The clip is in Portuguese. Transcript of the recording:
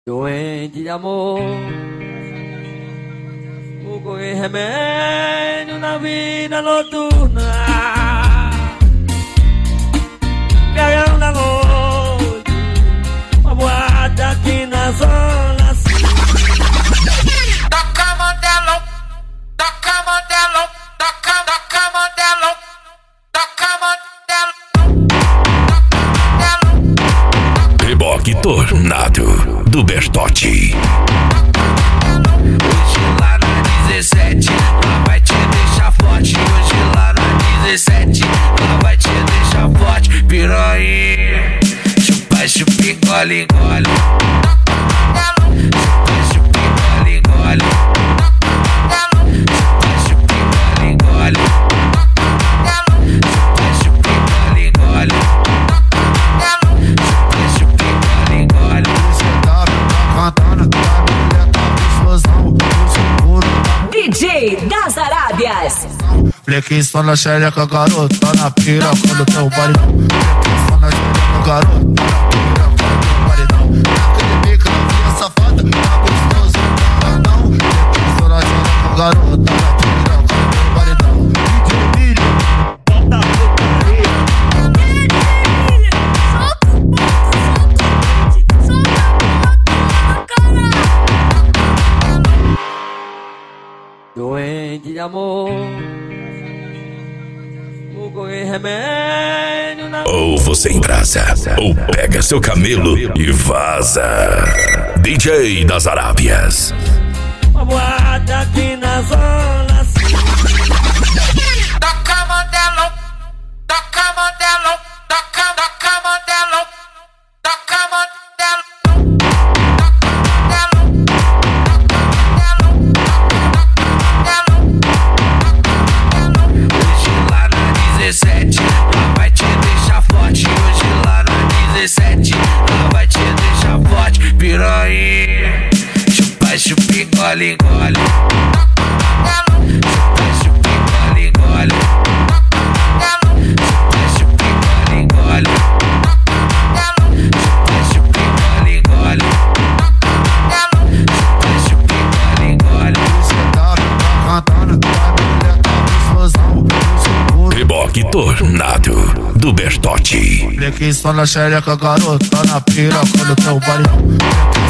Doente de amor, vou correr remédio na vida noturna. Viajando na noite, uma boate aqui na zona sul. Toca modelo, toca modelo, toca modelo, toca modelo. Reboque tornado do Bertotti. Hoje lá na 17, lá vai te deixar forte. Hoje lá na 17, lá vai te deixar forte. Piranha, chupa, chupa, engole, engole. Chupa, chupa, engole, engole. Chupa, chupa, engole, engole. Chupa, chupa, engole, engole. Chupa, chupa, engole, engole. DJ das Arábias. Flequinho só na xereca, garota, na pira quando tem o baridão. Flequinho só na xereca, garota, na pira quando tem o baridão. Naquele bico, novinha safada, tá gostoso, não. Flequinho só na xereca, garota, na pira quando tem o baridão. DJ Milho, bota a putaria. Doente de amor, vou correr remédio na... Ou você embrasa, ou pega seu camelo e vaza. DJ das Arábias. Uma boate aqui na zona sul. Toca modelo, toca modelo, toca modelo, toca modelo. Hoje lá na 17, lá vai te deixar forte. Hoje lá na 17, lá vai te deixar forte. Piranha, chupa, chupa, engole, engole. Chupa, chupa, engole, engole. Chupa, chupa, engole, engole. Chupa, chupa, engole, engole. Chupa, chupa, engole, engole. Reboque tornado do Bertotti. Flequinho só na xereca, garota, na pira quando tem o baridão.